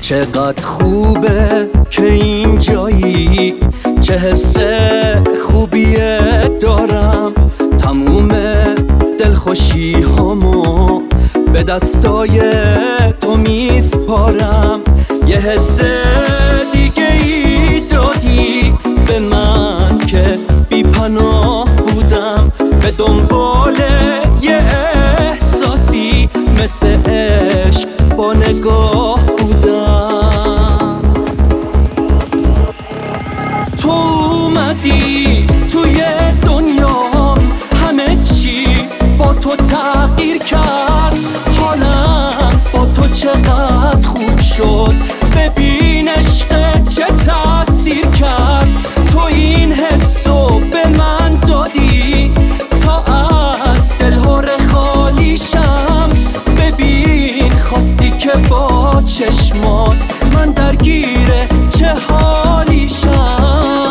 چقدر خوبه که اینجایی، چه حس خوبیه دارم. تموم دلخوشی هامو به دستای تو میسپارم. یه حس دیگه ای دادی به من که بی پناه بودم، به دنبال یه احساسی مثل عشق با نگاه بودم. تو اومدی توی دنیام، همه چی با تو تغییر کرد. حالم با تو چقدر خوب شد، ببین عشق چه تأثیر کرد. تو این حسو به من دادی تا از دلهور خالیشم. ببین خواستی که با چشمات من درگیر چه حالیشم.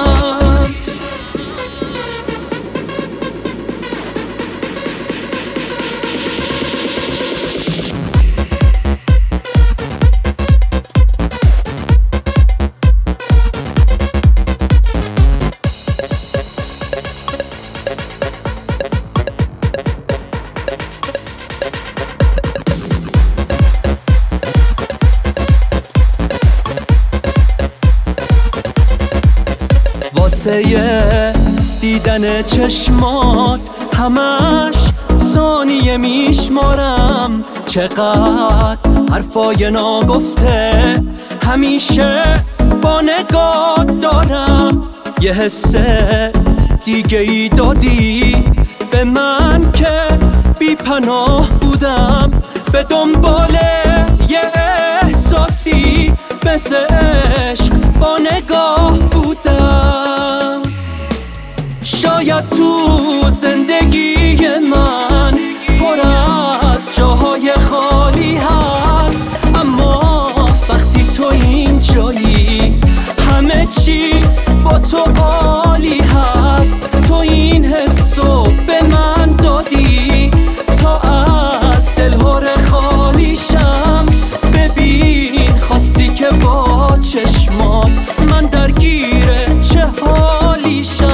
واسه دیدن چشمات همش ثانیه میشمارم. چقدر حرفای ناگفته همیشه با نگاه دارم. یه حس دیگه ای دادی به من که بی پناه بودم، به دنبال یه احساسی مثل عشق با نگاه بودم. شاید تو زندگی من پر از جاهای خالی هست، اما وقتی تو اینجایی همه چی با تو عالی هست. تو این حسو به من دادی تا از دلهور خالیشم. ببین خواستی که با چشمات من درگیر چه حالیشم.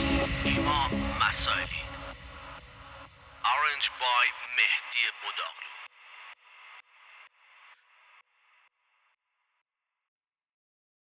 ایمان مسائلی Orange by مهدی بوداغلو.